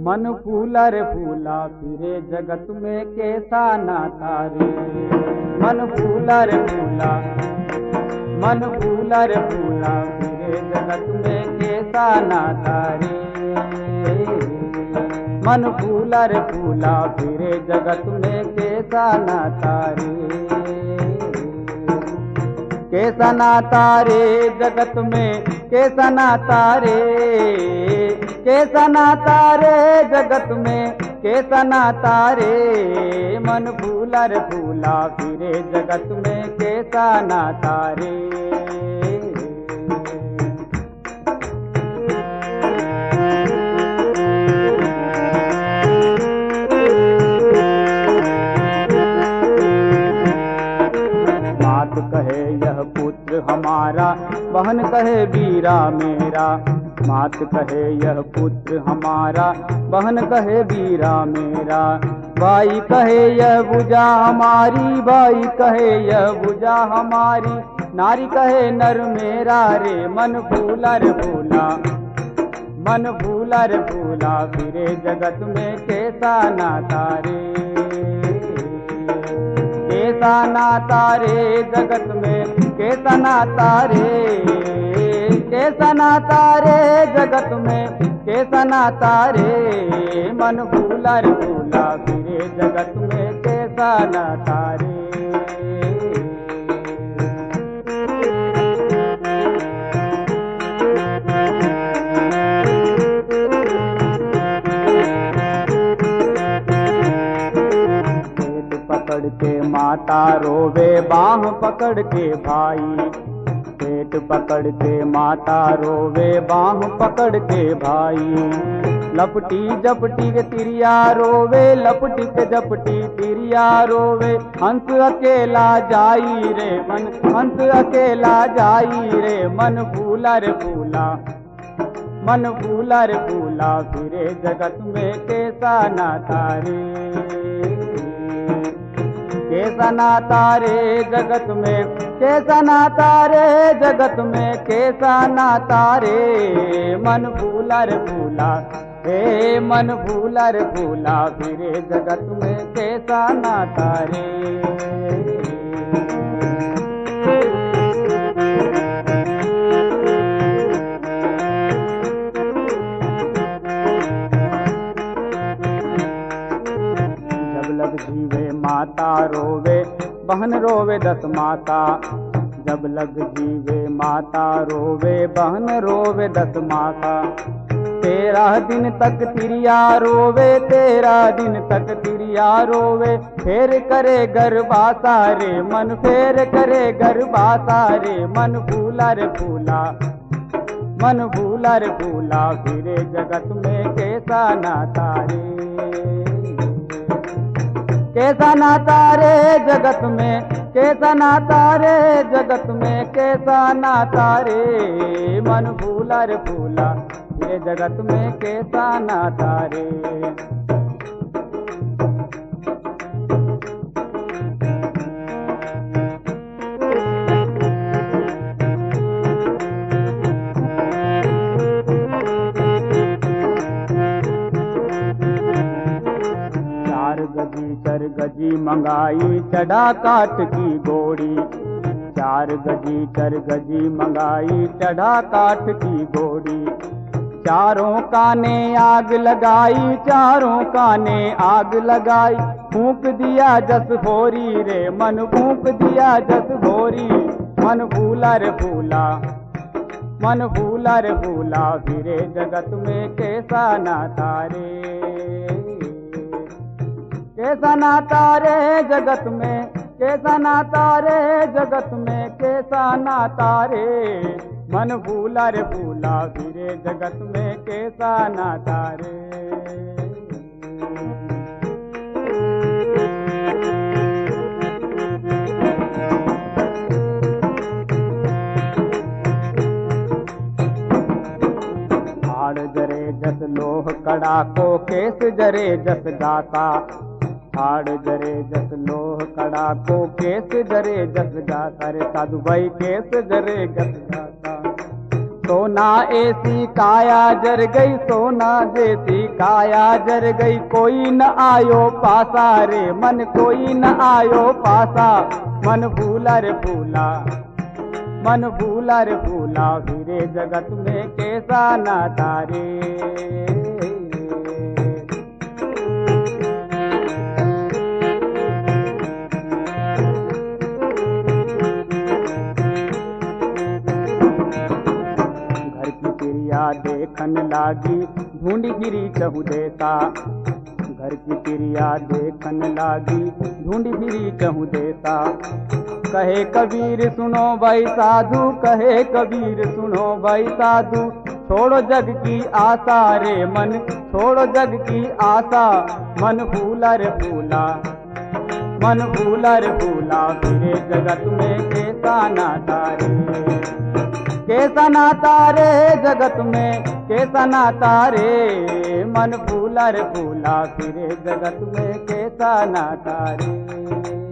मन फूला रे फूला फिरे जगत में कैसा नाता रे। मन फूला रे फूला, मन फूला रे फूला फिरे जगत में कैसा नाता रे। मन फूला रे फूला फिरे जगत में कैसा नाता रे। कैसा नाता रे जगत में कैसा नाता रे। कैसा नाता रे जगत में कैसा नाता रे। मन फूला रे फूला फिरे जगत में कैसा नाता रे। मात कहे यह पुत्र हमारा, बहन कहे वीरा मेरा। मात कहे यह पुत्र हमारा, बहन कहे वीरा मेरा। भाई कहे यह भुजा हमारी, भाई कहे यह भुजा हमारी। नारी कहे नर मेरा रे। मन फूला रे फूला, मन फूला रे फूला फिरे जगत में कैसा नाता रे। कैसा नाता रे जगत में कैसा नाता रे। कैसा नाता रे जगत में कैसा नाता रे। मन फूला रे फूला फिरे जगत में कैसा नाता रे। पकड़ के माता रोवे, बाह पकड़ के भाई। पेट पकड़ के माता रोवे, बाह पकड़ के भाई। लपटी जपटी के तिरिया रोवे, लपटी के जपटी तिरिया रोवे। हंस अकेला जाई रे मन, हंस अकेला जाई रे। मन फूला रे फूला, मन फूला रे फूला फिरे जगत में कैसा नाता रे। कैसा नाता रे जगत में कैसा नाता रे। जगत में कैसा नाता रे। मन फूला रे फूला, हे मन फूला रे फूला फिरे जगत में कैसा नाता रे। जब लग जीवे माता रोवे, बहन रोवे 10 माता। जब लग जीवे माता रोवे, बहन रोवे 10 माता। 13 दिन तक तिरिया रोवे, 13 दिन तक तिरिया रोवे। फेर करे गर्भासा रे, मन फेर करे गर्भासा रे। मन फूला रे फूला, मन फूला रे फूला फिरे जगत में कैसा नाता रे। कैसा नाता रे जगत में कैसा नाता रे। जगत में कैसा नाता रे। मन फूला रे फूला ये जगत में कैसा नाता रे। चर गजी मंगाई चढ़ा काठ की गोड़ी। 4 गजी चर गजी मंगाई चढ़ा काठ की गोड़ी। चारों काने आग लगाई, चारों काने आग लगाई। फूंक दिया जस भोरी रे, मन फूंक दिया जस भोरी। मन फूला रे फूला, मन फूला रे फूला फिरे जगत में कैसा नाता रे। कैसा नाता रे जगत में कैसा नाता रे। जगत में कैसा नाता रे। मन फूला रे फूला फिरे जगत में कैसा नाता रे। हाड़ जरे जस लोह कड़ा को केस जरे जस गाता। हाड़ जरे जस लोह कड़ा को केस जरे जस गाता रे। साधु भाई केस जरे जस गाता। सोना ऐसी काया जर गई, सोना जैसी काया जर गई, कोई न आयो पासा रे मन, कोई न आयो पासा। मन फूला रे फूला, मन फूला रे फूला, फिरे जगत में कैसा नाता रे। घर की चिड़िया देखन लागी, ढूंढ गिरी चहु देता। घर की चिड़िया देखन लागी, ढूंढ गिरी चहु देता। कहे कबीर सुनो भाई साधु, कहे कबीर सुनो भाई साधु, छोड़ो जग की आशा रे मन, छोड़ो जग की आशा। मन फूला रे फूला, मन फूला रे फूला, फिरे जगत में कैसा नाता रे। कैसा नाता रे जगत में, कैसा नाता रे। मन फूला रे फूला, फिरे जगत में कैसा नाता रे।